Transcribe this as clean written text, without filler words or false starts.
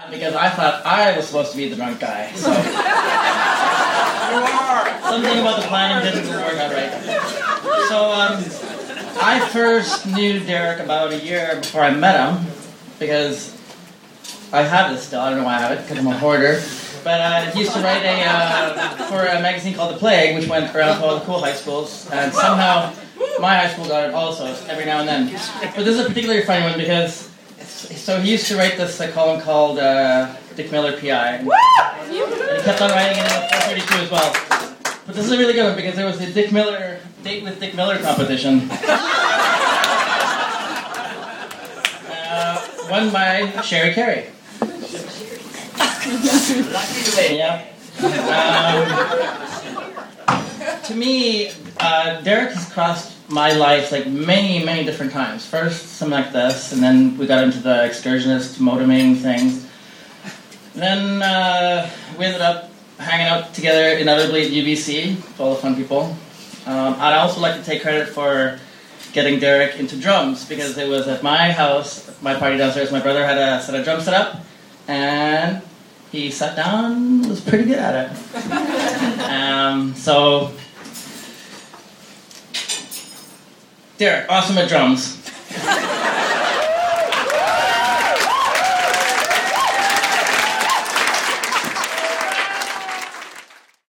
Because I thought I was supposed to be the drunk guy. So something about the planning didn't work out right. So I first knew Derek about a year before I met him, because I have this still. I don't know why I have it, because I'm a hoarder. But he used to write for a magazine called The Plague, which went around to all the cool high schools, and somehow my high school got it also, every now and then. But this is a particularly funny one because, so he used to write this column called Dick Miller PI, and he kept on writing it in the 432 as well. But this is a really good one because there was the Dick Miller Date with Dick Miller competition. Won by Sherry Carey. Yeah. To me, Derek has crossed my life like many, many different times. First, something like this, and then we got into the excursionist motorming things. Then we ended up hanging out together inevitably at UBC with all the fun people. I'd also like to take credit for getting Derek into drums, because it was at my house, my party downstairs, my brother had a set of drums set up, and he sat down, was pretty good at it. So, Derek, awesome at drums.